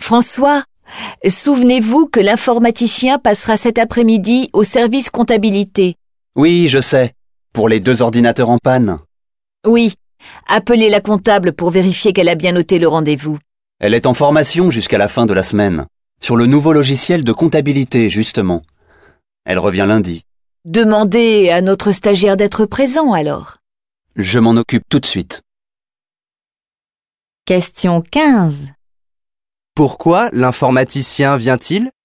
François, souvenez-vous que l'informaticien passera cet après-midi au service comptabilité. Oui, je sais. Pour les 2 ordinateurs en panne. Oui, appelez la comptable pour vérifier qu'elle a bien noté le rendez-vous. Elle est en formation jusqu'à la fin de la semaine. Sur le nouveau logiciel de comptabilité, justement. Elle revient lundi. Demandez à notre stagiaire d'être présent alors. Je m'en occupe tout de suite. Question 15. Pourquoi l'informaticien vient-il?